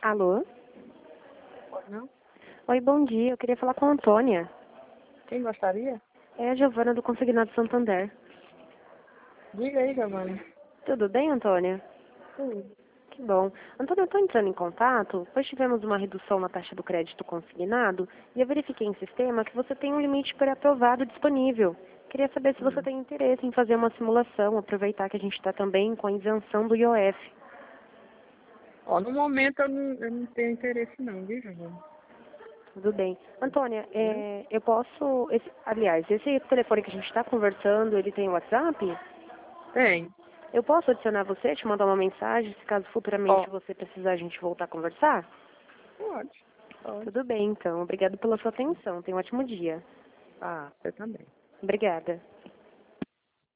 Alô? Não? Oi, bom dia. Eu queria falar com a Antônia. Quem gostaria? É a Giovana do Consignado Santander. Diga aí, Giovanni. Tudo bem, Antônia? Tudo. Que bom. Antônia, eu estou entrando em contato, pois tivemos uma redução na taxa do crédito consignado e eu verifiquei em sistema que você tem um limite pré-aprovado disponível. Queria saber se você tem interesse em fazer uma simulação, aproveitar que a gente está também com a isenção do IOF. Ó, no momento eu não tenho interesse não, viu, Giovanni? Tudo bem. Antônia, eu posso... aliás, esse telefone que a gente está conversando, ele tem WhatsApp? Tem. Eu posso adicionar você, te mandar uma mensagem, se caso futuramente Ó, você precisar a gente voltar a conversar? pode. Pode. Tudo bem, então. Obrigado pela sua atenção. Tenha um ótimo dia. Ah, você também. Obrigada.